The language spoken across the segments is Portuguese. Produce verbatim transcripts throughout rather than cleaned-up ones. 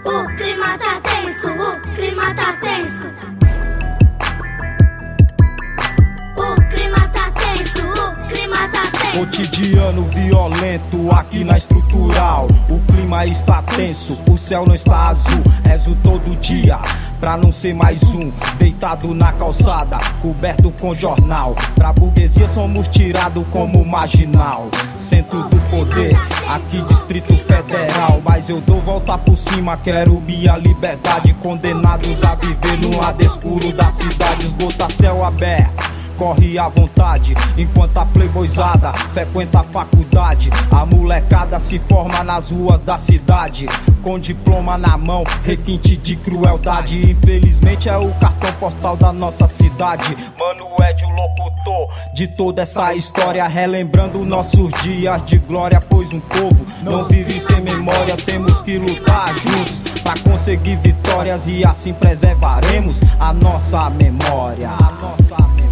O clima tá tenso, o clima tá tenso. O clima tá tenso, o clima tá tenso. Cotidiano violento aqui na estrutural. O clima está tenso, o céu não está azul. Rezo todo dia pra não ser mais um deitado na calçada, coberto com jornal. Pra burguesia somos tirados como marginal. Centro do poder, aqui Distrito Federal. Mas eu dou volta por cima, quero minha liberdade. Condenados a viver no lado escuro da cidade. Esgota céu aberto, corre à vontade, enquanto a playboyzada frequenta a faculdade. A molecada se forma nas ruas da cidade, com diploma na mão, requinte de crueldade. Infelizmente é o cartão postal da nossa cidade. Mano Ed, o locutor de toda essa história, relembrando nossos dias de glória. Pois um povo não vive sem memória. Temos que lutar juntos pra conseguir vitórias, e assim preservaremos a nossa memória. A nossa memória.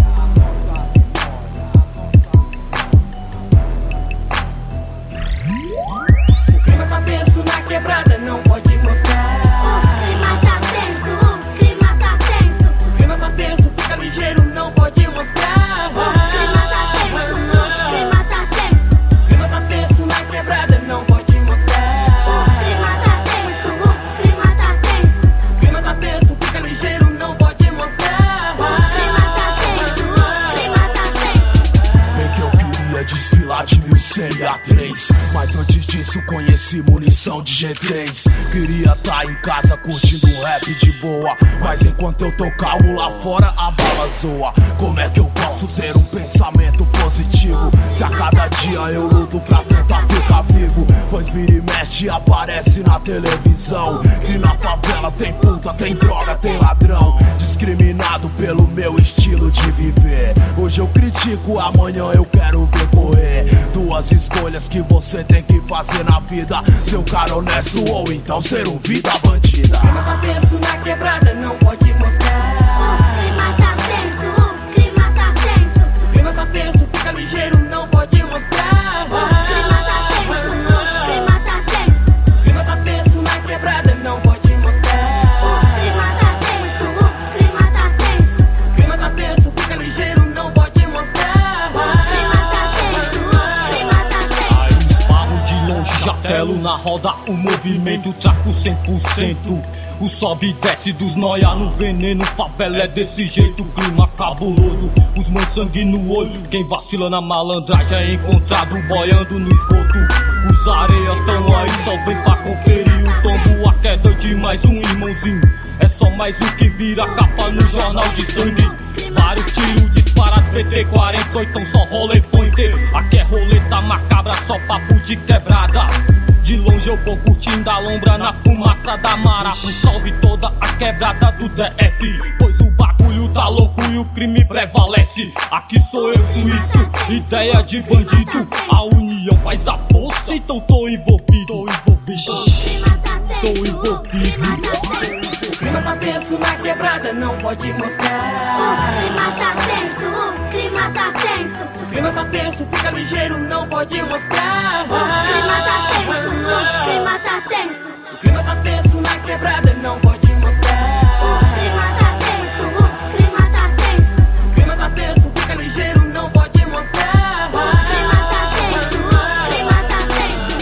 Na quebrada não pode mostrar. O clima tá tenso, o clima tá tenso. O clima tá tenso, fica ligeiro, não pode mostrar. O clima tá tenso, o clima tá tenso. O clima tá tenso, na quebrada não pode mostrar. O clima tá tenso, o clima tá tenso. O clima tá tenso, fica ligeiro, não pode mostrar. O clima tá tenso, o clima tá tenso. Bem que eu queria desfilar de mil cem a três, mas antes disso conheci munição de G três. Queria tá em casa curtindo um rap de boa, mas enquanto eu tô calmo lá fora a bala zoa. Como é que eu posso ter um pensamento positivo se a cada dia eu luto pra tentar ficar vivo? Pois vira e mexe aparece na televisão que na favela tem puta, tem droga, tem ladrão, discriminado pelo meu estilo de viver. Hoje eu critico, amanhã eu quero ver correr. Duas escolhas que você tem que fazer na vida: ser um cara honesto ou então ser um vida bandida. O clima tá tenso, na quebrada não pode mostrar. O clima tá tenso, o clima tá tenso. O clima tá tenso, fica ligeiro, não pode mostrar. O clima tá tenso, o clima tá tenso. O clima tá tenso, na quebrada não pode mostrar. O clima tá tenso, o clima tá tenso. O clima tá tenso, fica ligeiro, não pode mostrar. O clima tá tenso, o clima tá tenso. Aí esparro de longe, chatelo na roda, o movimento traco cem por cento. O sobe e desce dos noia no veneno, favela é desse jeito, clima cabuloso. Os mãos sangue no olho, quem vacila na malandragem é encontrado boiando no esgoto. Os areias tão aí, só vem pra conferir o tombo, a queda de mais um irmãozinho. É só mais um que vira capa no jornal de sangue. Vários tiros disparados, P T quarenta, então só rolê pointer. Aqui é roleta macabra, só papo de quebrada. De longe eu vou curtindo a lombra na fumaça da mara. Um salve toda a quebrada do D F, pois o bagulho tá louco e o crime prevalece. Aqui sou eu suíço, ideia de bandido. A união faz a força, então tô envolvido. Tô envolvido, tô envolvido. O clima tá tenso, na quebrada não pode mostrar. O clima tá tenso, o clima tá tenso. O clima tá tenso, fica ligeiro, não pode mostrar. O clima tá tenso, o clima tá tenso. O clima tá tenso, na quebrada não pode mostrar. O clima tá tenso, o clima tá tenso. O clima tá tenso, fica ligeiro, não pode mostrar. O clima tá tenso, o clima tá tenso.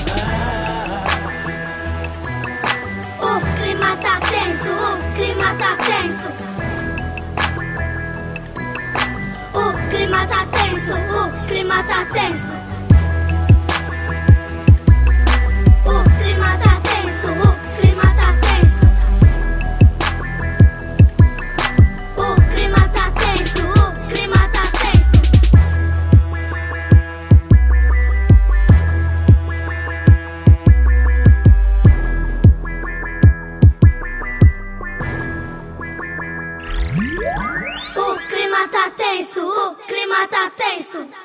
O clima tá tenso, o clima tá tenso. O clima tá tenso, o clima tá tenso. O clima tá tenso, o clima tá tenso. O clima tá tenso, o clima tá tenso. O clima tá tenso, o clima tá tenso.